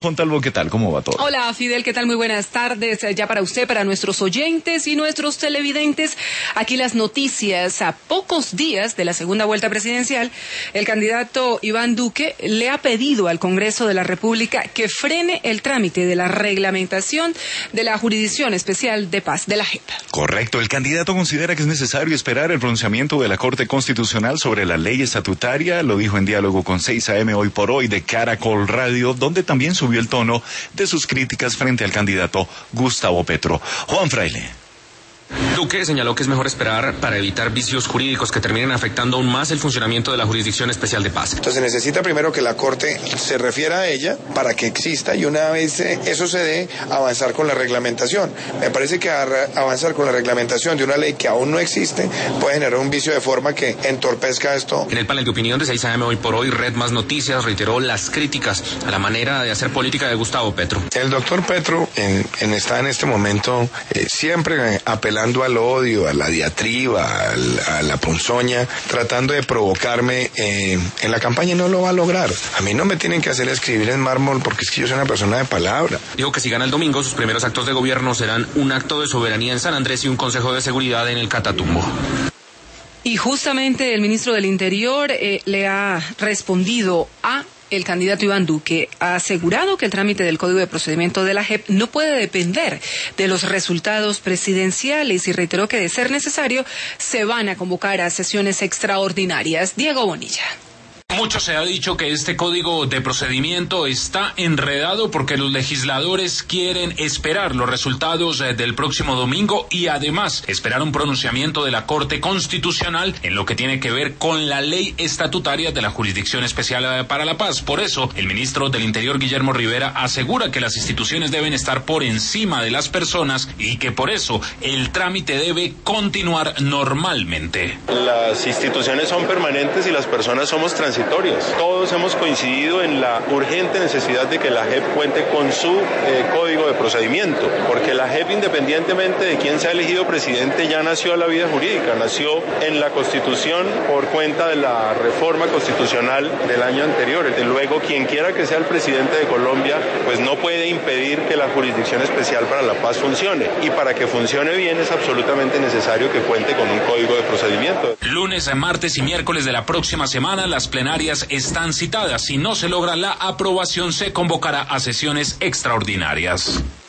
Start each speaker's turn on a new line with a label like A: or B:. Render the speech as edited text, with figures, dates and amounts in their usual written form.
A: Fontalvo, ¿qué tal? ¿Cómo va todo?
B: Hola, Fidel, ¿qué tal? Muy buenas tardes ya para usted, para nuestros oyentes y nuestros televidentes. Aquí las noticias. A pocos días de la segunda vuelta presidencial, el candidato Iván Duque le ha pedido al Congreso de la República que frene el trámite de la reglamentación de la Jurisdicción Especial de Paz, de la JEP.
A: Correcto. El candidato considera que es necesario esperar el pronunciamiento de la Corte Constitucional sobre la ley estatutaria. Lo dijo en diálogo con 6 AM Hoy por Hoy de Caracol Radio, donde también subió el tono de sus críticas frente al candidato Gustavo Petro. Juan Fraile.
C: Duque señaló que es mejor esperar para evitar vicios jurídicos que terminen afectando aún más el funcionamiento de la Jurisdicción Especial de Paz.
D: Entonces necesita primero que la Corte se refiera a ella para que exista y una vez eso se dé, avanzar con la reglamentación. Me parece que avanzar con la reglamentación de una ley que aún no existe puede generar un vicio de forma que entorpezca esto.
C: En el panel de opinión de 6 AM Hoy por Hoy, Red Más Noticias reiteró las críticas a la manera de hacer política de Gustavo Petro.
D: El doctor Petro está en este momento siempre apelando al odio, a la diatriba, a la ponzoña, tratando de provocarme en la campaña, y no lo va a lograr. A mí no me tienen que hacer escribir en mármol porque es que yo soy una persona de palabra.
C: Dijo que si gana el domingo, sus primeros actos de gobierno serán un acto de soberanía en San Andrés y un consejo de seguridad en el Catatumbo.
B: Y justamente el ministro del Interior le ha respondido a el candidato Iván Duque. Ha asegurado que el trámite del Código de Procedimiento de la JEP no puede depender de los resultados presidenciales y reiteró que, de ser necesario, se van a convocar a sesiones extraordinarias. Diego Bonilla.
E: Mucho se ha dicho que este código de procedimiento está enredado porque los legisladores quieren esperar los resultados del próximo domingo y además esperar un pronunciamiento de la Corte Constitucional en lo que tiene que ver con la ley estatutaria de la Jurisdicción Especial para la Paz. Por eso, el ministro del Interior, Guillermo Rivera, asegura que las instituciones deben estar por encima de las personas y que por eso el trámite debe continuar normalmente.
F: Las instituciones son permanentes y las personas somos transitorias. Todos hemos coincidido en la urgente necesidad de que la JEP cuente con su código de procedimiento, porque la JEP, independientemente de quién sea elegido presidente, ya nació a la vida jurídica, nació en la Constitución por cuenta de la reforma constitucional del año anterior. Luego, quien quiera que sea el presidente de Colombia, pues no puede impedir que la Jurisdicción Especial para la Paz funcione, y para que funcione bien es absolutamente necesario que cuente con un código de procedimiento.
E: Lunes, martes y miércoles de la próxima semana, las plenarias están citadas. Si no se logra la aprobación, se convocará a sesiones extraordinarias.